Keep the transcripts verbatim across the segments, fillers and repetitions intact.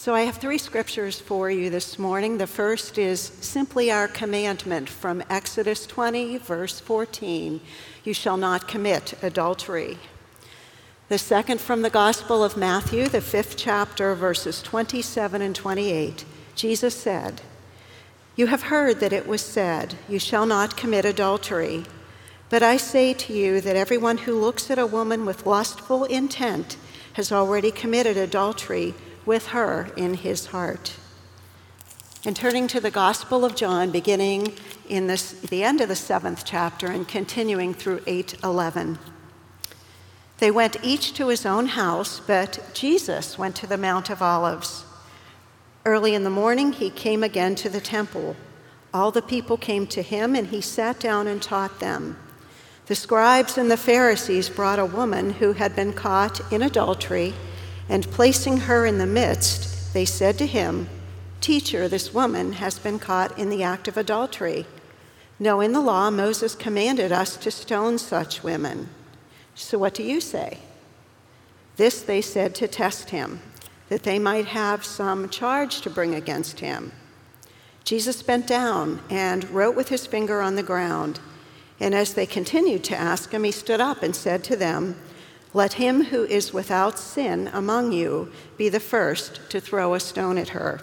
So I have three scriptures for you this morning. The first is simply our commandment from Exodus twenty, verse fourteen. You shall not commit adultery. The second from the Gospel of Matthew, the fifth chapter, verses twenty-seven and twenty-eight. Jesus said, "You have heard that it was said, 'You shall not commit adultery.' But I say to you that everyone who looks at a woman with lustful intent has already committed adultery with her in his heart." And turning to the Gospel of John, beginning in this, the end of the seventh chapter and continuing through eight eleven. They went each to his own house, but Jesus went to the Mount of Olives. Early in the morning, he came again to the temple. All the people came to him, and he sat down and taught them. The scribes and the Pharisees brought a woman who had been caught in adultery, and placing her in the midst, they said to him, "Teacher, this woman has been caught in the act of adultery. Now in the law, Moses commanded us to stone such women. So what do you say?" This they said to test him, that they might have some charge to bring against him. Jesus bent down and wrote with his finger on the ground. And as they continued to ask him, he stood up and said to them, "Let him who is without sin among you be the first to throw a stone at her."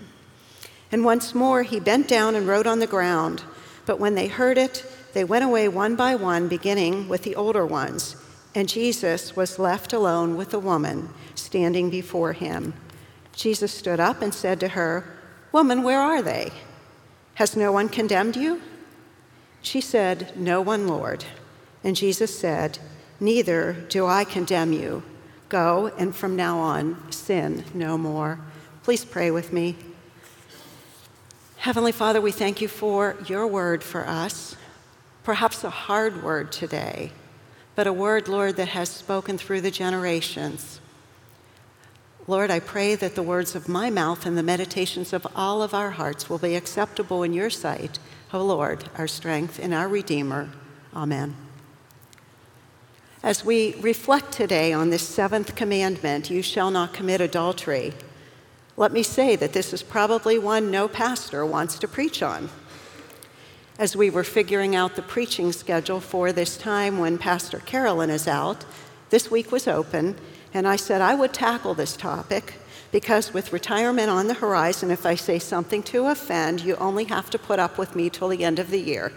And once more he bent down and wrote on the ground. But when they heard it, they went away one by one, beginning with the older ones. And Jesus was left alone with the woman standing before him. Jesus stood up and said to her, "Woman, where are they? Has no one condemned you?" She said, "No one, Lord." And Jesus said, "Neither do I condemn you. Go, and from now on, sin no more." Please pray with me. Heavenly Father, we thank you for your word for us. Perhaps a hard word today, but a word, Lord, that has spoken through the generations. Lord, I pray that the words of my mouth and the meditations of all of our hearts will be acceptable in your sight, O Lord, our strength and our Redeemer. Amen. As we reflect today on this seventh commandment, you shall not commit adultery, let me say that this is probably one no pastor wants to preach on. As we were figuring out the preaching schedule for this time when Pastor Carolyn is out, this week was open, and I said I would tackle this topic because with retirement on the horizon, if I say something to offend, you only have to put up with me till the end of the year.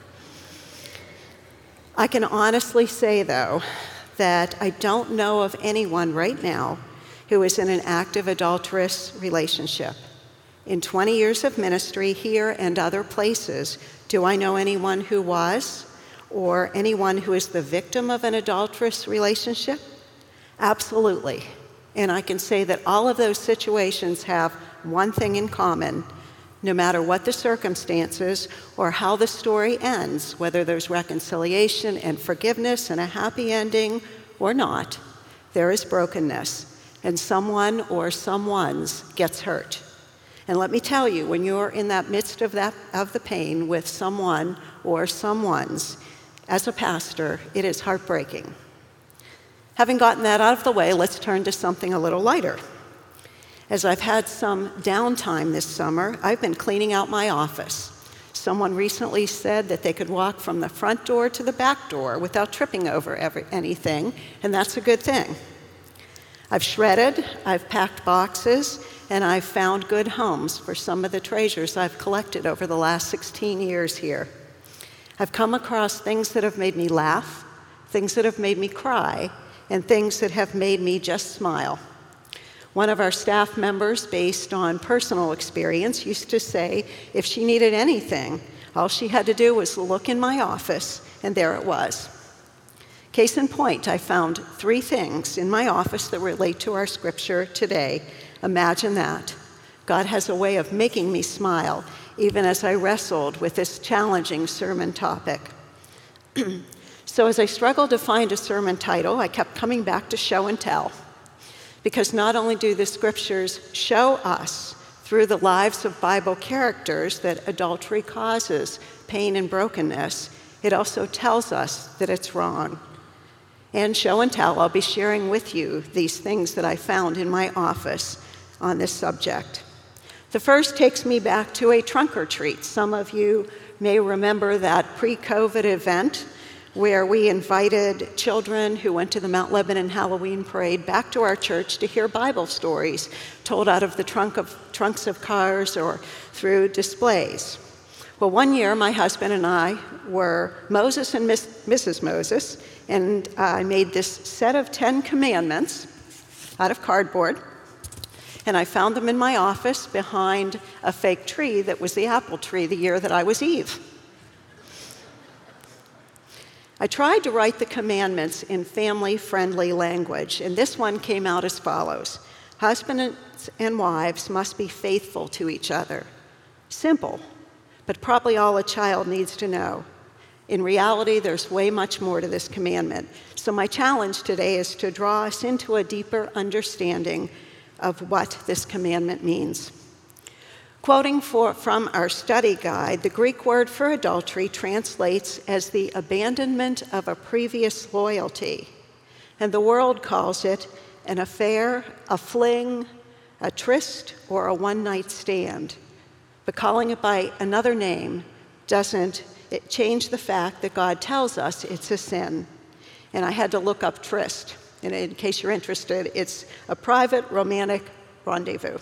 I can honestly say, though, that I don't know of anyone right now who is in an active adulterous relationship. In twenty years of ministry here and other places, do I know anyone who was or anyone who is the victim of an adulterous relationship? Absolutely. And I can say that all of those situations have one thing in common. No matter what the circumstances or how the story ends, whether there's reconciliation and forgiveness and a happy ending or not, there is brokenness, and someone or someone's gets hurt. And let me tell you, when you're in that midst of that of the pain with someone or someone's, as a pastor, it is heartbreaking. Having gotten that out of the way, let's turn to something a little lighter. As I've had some downtime this summer, I've been cleaning out my office. Someone recently said that they could walk from the front door to the back door without tripping over every, anything, and that's a good thing. I've shredded, I've packed boxes, and I've found good homes for some of the treasures I've collected over the last sixteen years here. I've come across things that have made me laugh, things that have made me cry, and things that have made me just smile. One of our staff members, based on personal experience, used to say if she needed anything, all she had to do was look in my office, and there it was. Case in point, I found three things in my office that relate to our scripture today. Imagine that. God has a way of making me smile, even as I wrestled with this challenging sermon topic. So as I struggled to find a sermon title, I kept coming back to show and tell. Because not only do the scriptures show us through the lives of Bible characters that adultery causes pain and brokenness, it also tells us that it's wrong. And show and tell, I'll be sharing with you these things that I found in my office on this subject. The first takes me back to a trunk or treat. Some of you may remember that pre-COVID event where we invited children who went to the Mount Lebanon Halloween Parade back to our church to hear Bible stories told out of the trunk of, trunks of cars or through displays. Well, one year, my husband and I were Moses and Miss, Missus Moses, and I made this set of Ten Commandments out of cardboard, and I found them in my office behind a fake tree that was the apple tree the year that I was Eve. I tried to write the commandments in family-friendly language, and this one came out as follows. Husbands and wives must be faithful to each other. Simple, but probably all a child needs to know. In reality, there's way much more to this commandment. So my challenge today is to draw us into a deeper understanding of what this commandment means. Quoting for, from our study guide, the Greek word for adultery translates as the abandonment of a previous loyalty, and the world calls it an affair, a fling, a tryst, or a one-night stand. But calling it by another name doesn't it change the fact that God tells us it's a sin. And I had to look up tryst. And in case you're interested, it's a private romantic rendezvous.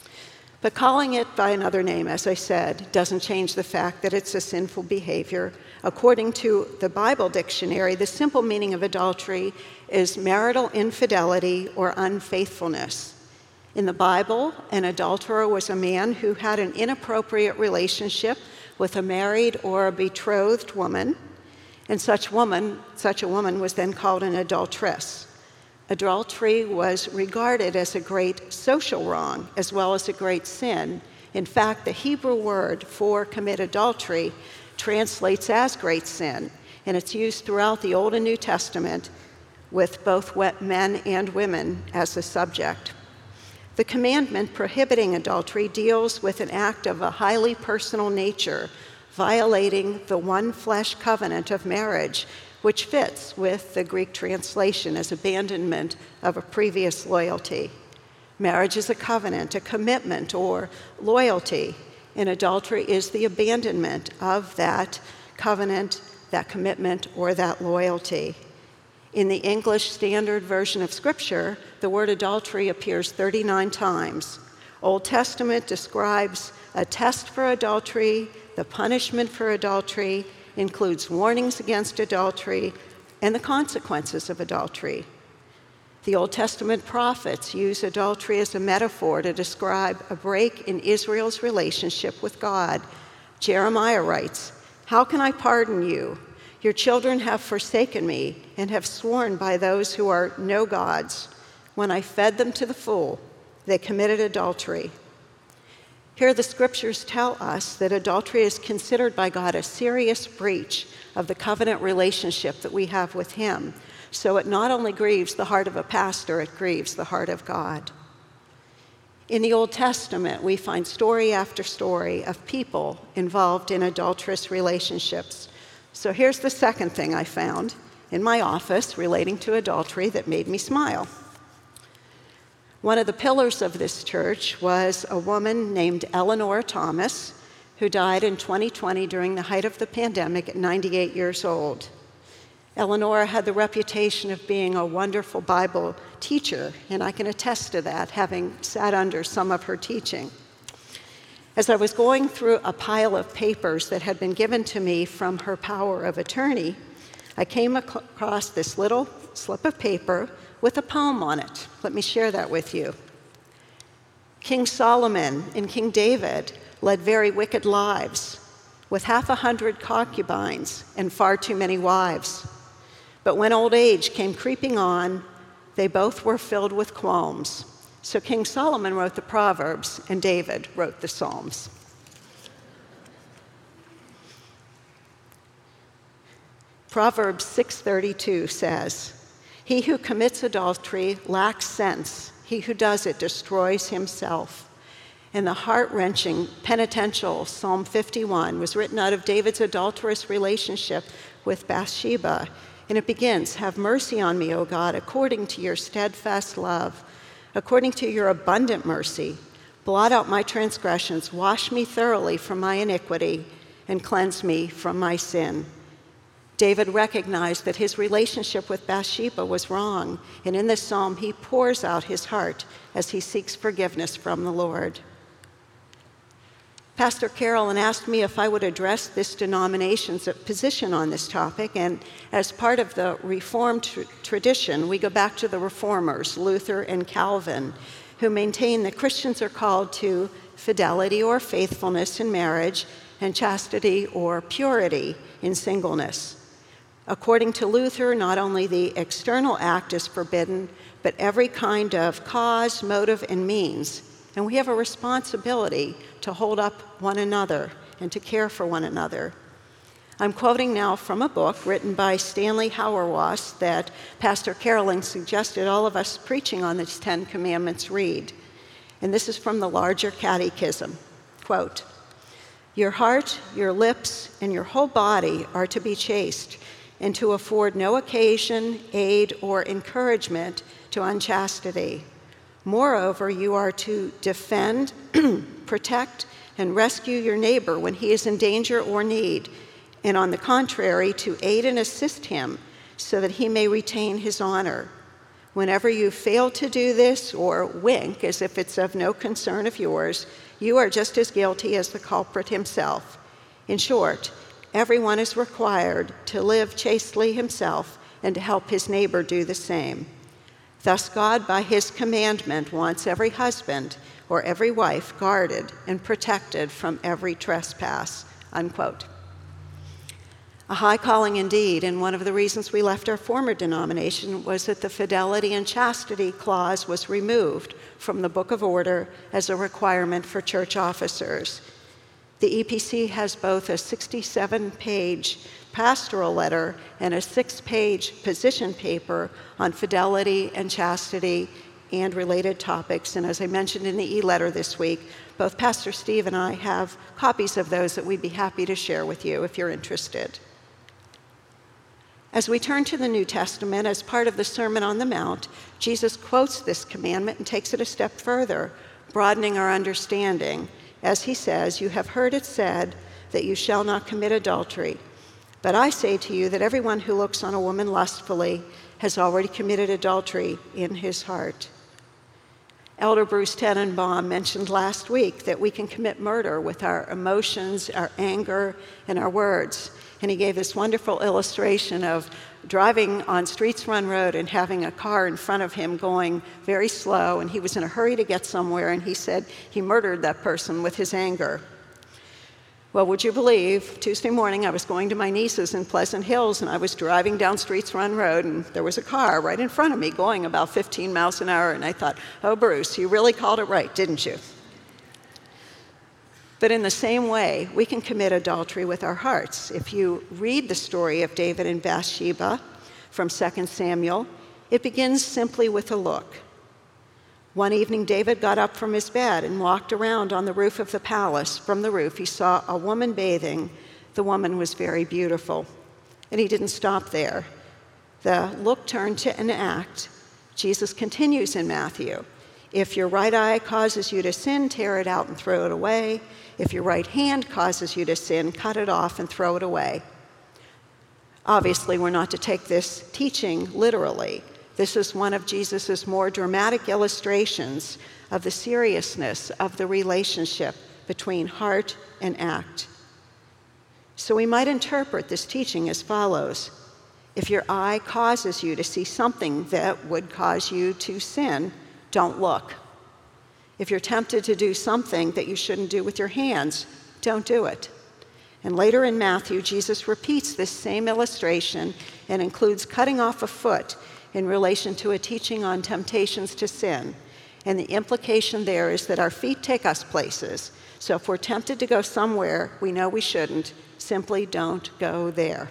But calling it by another name, as I said, doesn't change the fact that it's a sinful behavior. According to the Bible dictionary, the simple meaning of adultery is marital infidelity or unfaithfulness. In the Bible, an adulterer was a man who had an inappropriate relationship with a married or a betrothed woman, and such woman, such a woman was then called an adulteress. Adultery was regarded as a great social wrong as well as a great sin. In fact, the Hebrew word for commit adultery translates as great sin, and it's used throughout the Old and New Testament with both men and women as the subject. The commandment prohibiting adultery deals with an act of a highly personal nature, violating the one flesh covenant of marriage, which fits with the Greek translation as abandonment of a previous loyalty. Marriage is a covenant, a commitment, or loyalty, and adultery is the abandonment of that covenant, that commitment, or that loyalty. In the English Standard Version of Scripture, the word adultery appears thirty-nine times. Old Testament describes a test for adultery, the punishment for adultery, includes warnings against adultery, and the consequences of adultery. The Old Testament prophets use adultery as a metaphor to describe a break in Israel's relationship with God. Jeremiah writes, "How can I pardon you? Your children have forsaken me and have sworn by those who are no gods. When I fed them to the full, they committed adultery." Here the scriptures tell us that adultery is considered by God a serious breach of the covenant relationship that we have with Him. So it not only grieves the heart of a pastor, it grieves the heart of God. In the Old Testament, we find story after story of people involved in adulterous relationships. So here's the second thing I found in my office relating to adultery that made me smile. One of the pillars of this church was a woman named Eleanor Thomas, who died in twenty twenty during the height of the pandemic at ninety-eight years old. Eleanor had the reputation of being a wonderful Bible teacher, and I can attest to that, having sat under some of her teaching. As I was going through a pile of papers that had been given to me from her power of attorney, I came across this little slip of paper with a poem on it. Let me share that with you. King Solomon and King David led very wicked lives, with half a hundred concubines and far too many wives. But when old age came creeping on, they both were filled with qualms. So King Solomon wrote the Proverbs, and David wrote the Psalms. Proverbs six thirty-two says, "He who commits adultery lacks sense. He who does it destroys himself." And the heart-wrenching penitential Psalm fifty-one was written out of David's adulterous relationship with Bathsheba. And it begins, "Have mercy on me, O God, according to your steadfast love, According to your abundant mercy, blot out my transgressions, wash me thoroughly from my iniquity, and cleanse me from my sin. David recognized that his relationship with Bathsheba was wrong, and in this psalm he pours out his heart as he seeks forgiveness from the Lord. Pastor Carolyn asked me if I would address this denomination's position on this topic, and as part of the Reformed tr- tradition, we go back to the Reformers, Luther and Calvin, who maintain that Christians are called to fidelity or faithfulness in marriage and chastity or purity in singleness. According to Luther, not only the external act is forbidden, but every kind of cause, motive, and means. And we have a responsibility to hold up one another and to care for one another. I'm quoting now from a book written by Stanley Hauerwas that Pastor Carolyn suggested all of us preaching on the Ten Commandments read. And this is from the Larger Catechism. Quote, "Your heart, your lips, and your whole body are to be chaste, and to afford no occasion, aid, or encouragement to unchastity. Moreover, you are to defend, protect, and rescue your neighbor when he is in danger or need, and on the contrary, to aid and assist him so that he may retain his honor. Whenever you fail to do this or wink as if it's of no concern of yours, you are just as guilty as the culprit himself. In short, everyone is required to live chastely himself and to help his neighbor do the same. Thus, God, by his commandment, wants every husband or every wife guarded and protected from every trespass." Unquote. A high calling indeed, and one of the reasons we left our former denomination was that the fidelity and chastity clause was removed from the Book of Order as a requirement for church officers. The E P C has both a sixty-seven page pastoral letter and a six-page position paper on fidelity and chastity and related topics. And as I mentioned in the e-letter this week, both Pastor Steve and I have copies of those that we'd be happy to share with you if you're interested. As we turn to the New Testament, as part of the Sermon on the Mount, Jesus quotes this commandment and takes it a step further, broadening our understanding. As he says, "You have heard it said that you shall not commit adultery. But I say to you that everyone who looks on a woman lustfully has already committed adultery in his heart." Elder Bruce Tenenbaum mentioned last week that we can commit murder with our emotions, our anger, and our words. And he gave this wonderful illustration of driving on Streets Run Road and having a car in front of him going very slow, and he was in a hurry to get somewhere, and he said he murdered that person with his anger. Well, would you believe, Tuesday morning I was going to my niece's in Pleasant Hills, and I was driving down Streets Run Road, and there was a car right in front of me going about fifteen miles an hour, and I thought, oh, Bruce, you really called it right, didn't you? But in the same way, we can commit adultery with our hearts. If you read the story of David and Bathsheba from Second Samuel, it begins simply with a look. One evening, David got up from his bed and walked around on the roof of the palace. From the roof, he saw a woman bathing. The woman was very beautiful. And he didn't stop there. The look turned to an act. Jesus continues in Matthew. If your right eye causes you to sin, tear it out and throw it away. If your right hand causes you to sin, cut it off and throw it away. Obviously, we're not to take this teaching literally. This is one of Jesus' more dramatic illustrations of the seriousness of the relationship between heart and act. So we might interpret this teaching as follows. If your eye causes you to see something that would cause you to sin, don't look. If you're tempted to do something that you shouldn't do with your hands, don't do it. And later in Matthew, Jesus repeats this same illustration and includes cutting off a foot in relation to a teaching on temptations to sin. And the implication there is that our feet take us places. So if we're tempted to go somewhere we know we shouldn't, simply don't go there.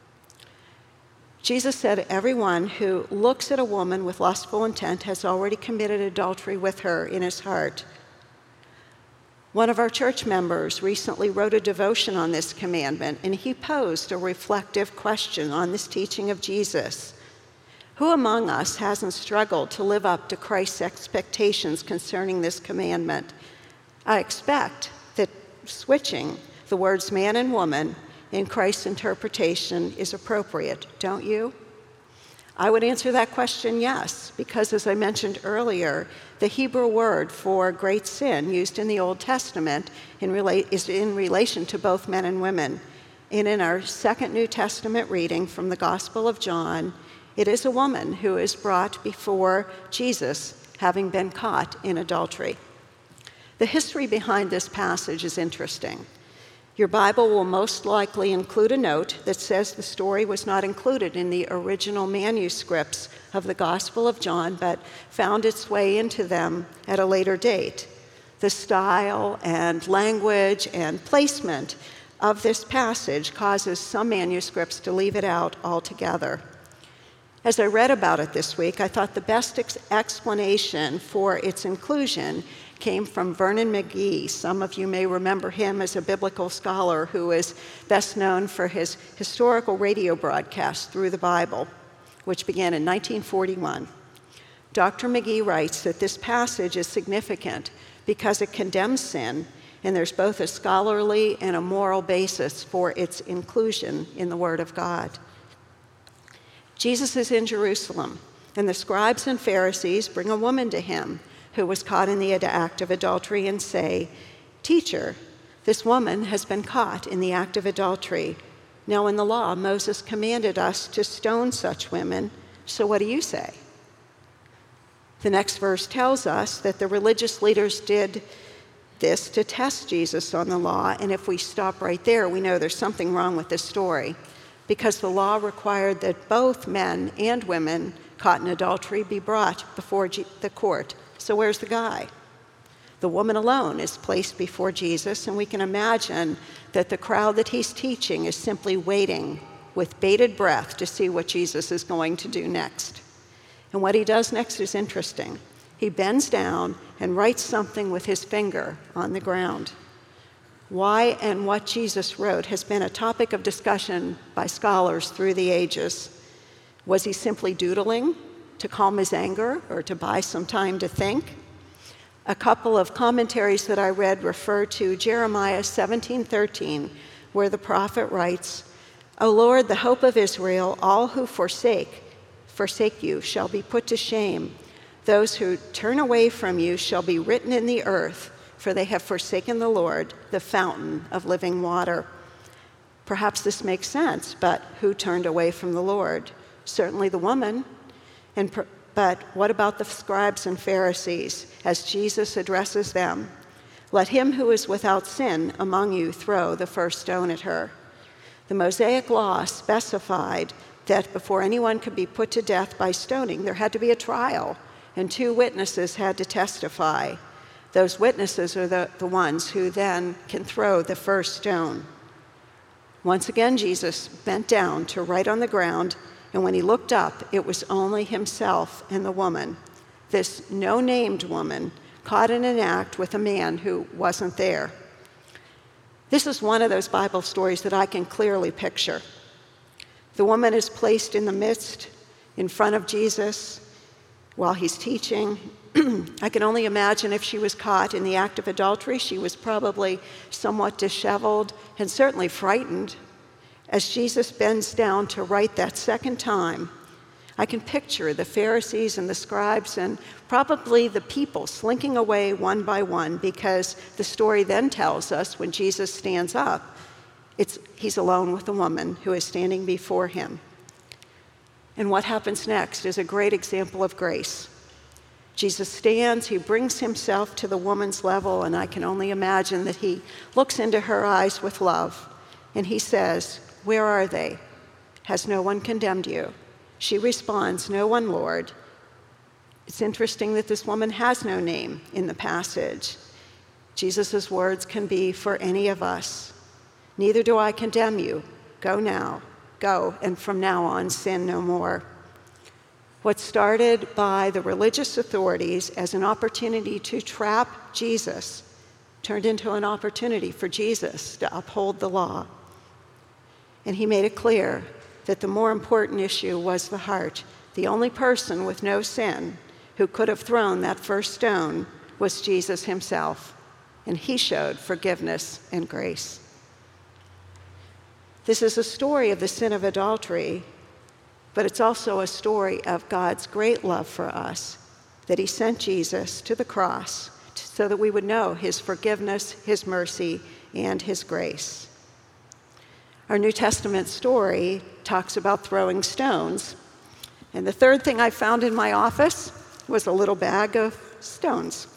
Jesus said, everyone who looks at a woman with lustful intent has already committed adultery with her in his heart. One of our church members recently wrote a devotion on this commandment, and he posed a reflective question on this teaching of Jesus. Who among us hasn't struggled to live up to Christ's expectations concerning this commandment? I expect that switching the words man and woman in Christ's interpretation is appropriate, don't you? I would answer that question yes, because as I mentioned earlier, the Hebrew word for great sin used in the Old Testament in rela- is in relation to both men and women. And in our second New Testament reading from the Gospel of John, it is a woman who is brought before Jesus, having been caught in adultery. The history behind this passage is interesting. Your Bible will most likely include a note that says the story was not included in the original manuscripts of the Gospel of John, but found its way into them at a later date. The style and language and placement of this passage causes some manuscripts to leave it out altogether. As I read about it this week, I thought the best ex- explanation for its inclusion came from Vernon McGee. Some of you may remember him as a biblical scholar who is best known for his historical radio broadcast through the Bible, which began in nineteen forty-one. Doctor McGee writes that this passage is significant because it condemns sin, and there's both a scholarly and a moral basis for its inclusion in the Word of God. Jesus is in Jerusalem, and the scribes and Pharisees bring a woman to him who was caught in the act of adultery and say, "Teacher, this woman has been caught in the act of adultery. Now in the law, Moses commanded us to stone such women, so what do you say?" The next verse tells us that the religious leaders did this to test Jesus on the law, and if we stop right there, we know there's something wrong with this story, because the law required that both men and women caught in adultery be brought before the court. So where's the guy? The woman alone is placed before Jesus, and we can imagine that the crowd that he's teaching is simply waiting with bated breath to see what Jesus is going to do next. And what he does next is interesting. He bends down and writes something with his finger on the ground. Why and what Jesus wrote has been a topic of discussion by scholars through the ages. Was he simply doodling to calm his anger or to buy some time to think? A couple of commentaries that I read refer to Jeremiah seventeen thirteen, where the prophet writes, "O Lord, the hope of Israel, all who forsake, forsake you shall be put to shame. Those who turn away from you shall be written in the earth, for they have forsaken the Lord, the fountain of living water." Perhaps this makes sense, but who turned away from the Lord? Certainly the woman. And per- but what about the scribes and Pharisees as Jesus addresses them? "Let him who is without sin among you throw the first stone at her." The Mosaic law specified that before anyone could be put to death by stoning, there had to be a trial, and two witnesses had to testify. Those witnesses are the, the ones who then can throw the first stone. Once again, Jesus bent down to write on the ground, and when he looked up, it was only himself and the woman, this no-named woman, caught in an act with a man who wasn't there. This is one of those Bible stories that I can clearly picture. The woman is placed in the midst, in front of Jesus, while he's teaching. I can only imagine if she was caught in the act of adultery, she was probably somewhat disheveled and certainly frightened. As Jesus bends down to write that second time, I can picture the Pharisees and the scribes and probably the people slinking away one by one, because the story then tells us when Jesus stands up, it's, he's alone with the woman who is standing before him. And what happens next is a great example of grace. Jesus stands, he brings himself to the woman's level, and I can only imagine that he looks into her eyes with love, and he says, "Where are they? Has no one condemned you?" She responds, "No one, Lord." It's interesting that this woman has no name in the passage. Jesus' words can be for any of us. "Neither do I condemn you. Go now. Go, and from now on, sin no more." What started by the religious authorities as an opportunity to trap Jesus turned into an opportunity for Jesus to uphold the law. And he made it clear that the more important issue was the heart, the only person with no sin who could have thrown that first stone was Jesus himself, and he showed forgiveness and grace. This is a story of the sin of adultery, but it's also a story of God's great love for us, that he sent Jesus to the cross so that we would know his forgiveness, his mercy, and his grace. Our New Testament story talks about throwing stones. And the third thing I found in my office was a little bag of stones.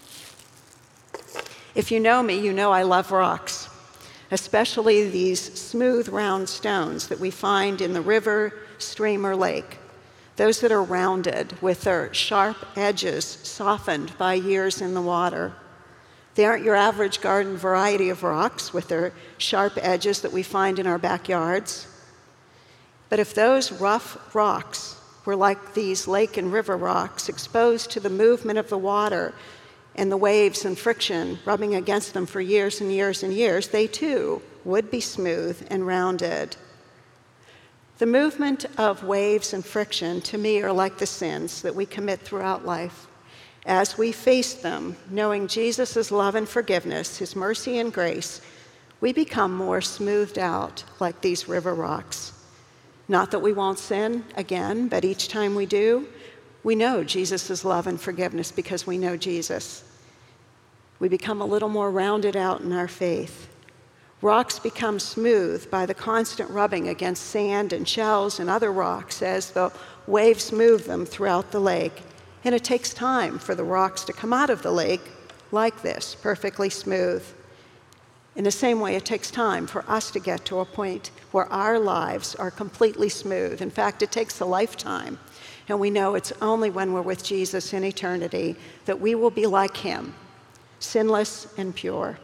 If you know me, you know I love rocks, especially these smooth, round stones that we find in the river, stream, or lake. Those that are rounded with their sharp edges softened by years in the water. They aren't your average garden variety of rocks with their sharp edges that we find in our backyards. But if those rough rocks were like these lake and river rocks, exposed to the movement of the water and the waves and friction rubbing against them for years and years and years, they too would be smooth and rounded. The movement of waves and friction, to me, are like the sins that we commit throughout life. As we face them, knowing Jesus' love and forgiveness, his mercy and grace, we become more smoothed out like these river rocks. Not that we won't sin again, but each time we do, we know Jesus' love and forgiveness because we know Jesus. We become a little more rounded out in our faith. Rocks become smooth by the constant rubbing against sand and shells and other rocks as the waves move them throughout the lake. And it takes time for the rocks to come out of the lake like this, perfectly smooth. In the same way, it takes time for us to get to a point where our lives are completely smooth. In fact, it takes a lifetime. And we know it's only when we're with Jesus in eternity that we will be like him, sinless and pure.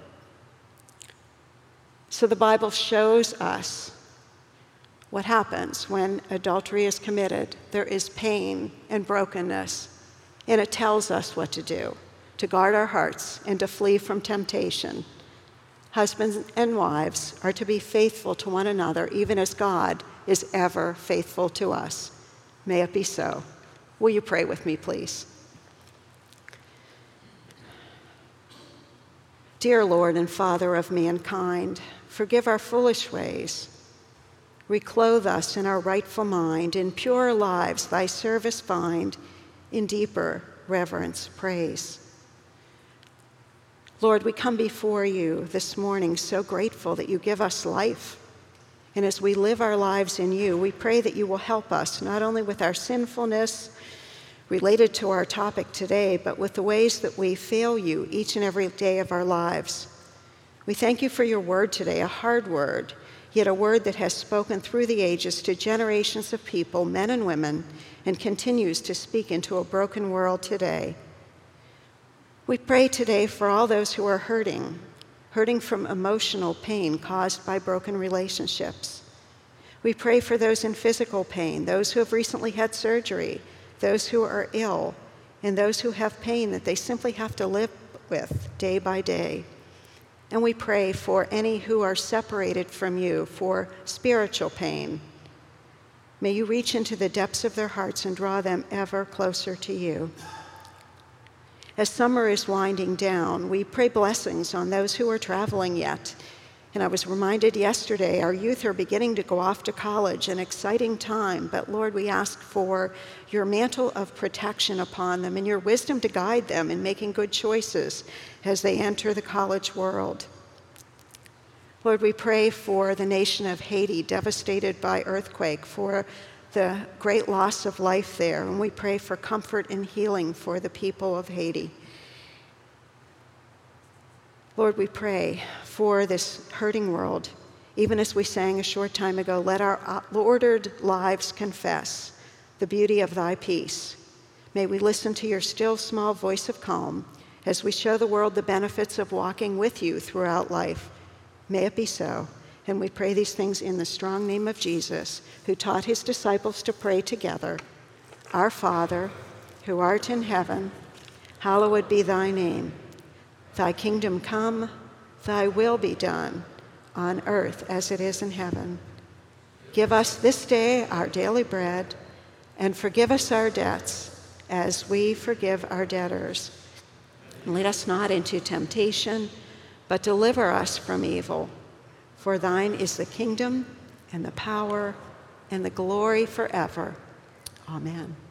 So the Bible shows us what happens when adultery is committed. There is pain and brokenness, and it tells us what to do, to guard our hearts and to flee from temptation. Husbands and wives are to be faithful to one another, even as God is ever faithful to us. May it be so. Will you pray with me, please? Dear Lord and Father of mankind, forgive our foolish ways. Reclothe us in our rightful mind. In purer lives thy service find. In deeper reverence praise. Lord, we come before you this morning so grateful that you give us life. And as we live our lives in you, we pray that you will help us not only with our sinfulness related to our topic today, but with the ways that we fail you each and every day of our lives. We thank you for your word today, a hard word, yet a word that has spoken through the ages to generations of people, men and women, and continues to speak into a broken world today. We pray today for all those who are hurting, hurting from emotional pain caused by broken relationships. We pray for those in physical pain, those who have recently had surgery, those who are ill, and those who have pain that they simply have to live with day by day. And we pray for any who are separated from you for spiritual pain. May you reach into the depths of their hearts and draw them ever closer to you. As summer is winding down, we pray blessings on those who are traveling yet. And I was reminded yesterday, our youth are beginning to go off to college, an exciting time. But Lord, we ask for your mantle of protection upon them and your wisdom to guide them in making good choices as they enter the college world. Lord, we pray for the nation of Haiti, devastated by earthquake, for the great loss of life there. And we pray for comfort and healing for the people of Haiti. Lord, we pray for this hurting world. Even as we sang a short time ago, let our ordered lives confess the beauty of thy peace. May we listen to your still small voice of calm as we show the world the benefits of walking with you throughout life. May it be so. And we pray these things in the strong name of Jesus, who taught his disciples to pray together. Our Father, who art in heaven, hallowed be thy name. Thy kingdom come, thy will be done, on earth as it is in heaven. Give us this day our daily bread, and forgive us our debts as we forgive our debtors. And lead us not into temptation, but deliver us from evil. For thine is the kingdom and the power and the glory forever. Amen.